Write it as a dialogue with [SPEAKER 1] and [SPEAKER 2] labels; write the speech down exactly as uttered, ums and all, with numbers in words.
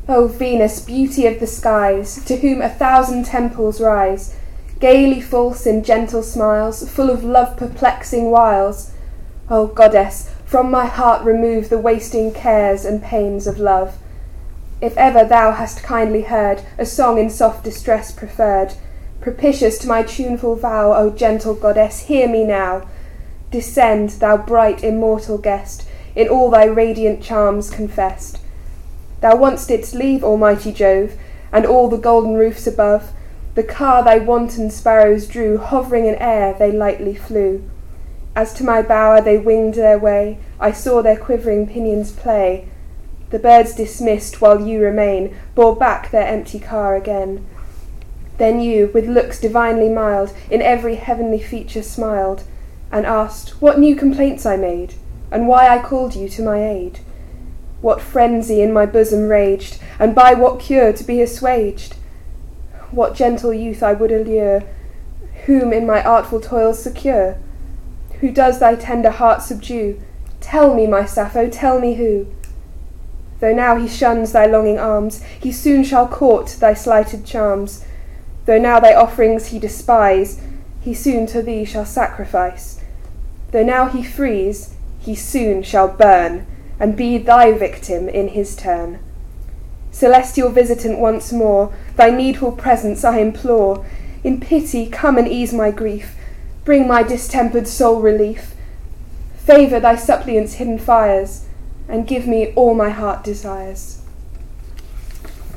[SPEAKER 1] O Venus, beauty of the skies, to whom a thousand temples rise, gaily false in gentle smiles, full of love-perplexing wiles. O goddess, from my heart remove the wasting cares and pains of love. If ever thou hast kindly heard a song in soft distress preferred, propitious to my tuneful vow, O gentle goddess, hear me now. Descend, thou bright immortal guest, in all thy radiant charms confessed. Thou once didst leave almighty Jove, and all the golden roofs above. The car thy wanton sparrows drew, hovering in air they lightly flew. As to my bower they winged their way, I saw their quivering pinions play. The birds dismissed while you remain, bore back their empty car again. Then you, with looks divinely mild, in every heavenly feature smiled, and asked what new complaints I made, and why I called you to my aid. What frenzy in my bosom raged, and by what cure to be assuaged? What gentle youth I would allure, whom in my artful toils secure? Who does thy tender heart subdue? Tell me, my Sappho, tell me who. Though now he shuns thy longing arms, he soon shall court thy slighted charms. Though now thy offerings he despise, he soon to thee shall sacrifice. Though now he frees, he soon shall burn, and be thy victim in his turn. Celestial visitant once more, thy needful presence I implore. In pity come and ease my grief, bring my distempered soul relief. Favour thy suppliant's hidden fires, and give me all my heart desires.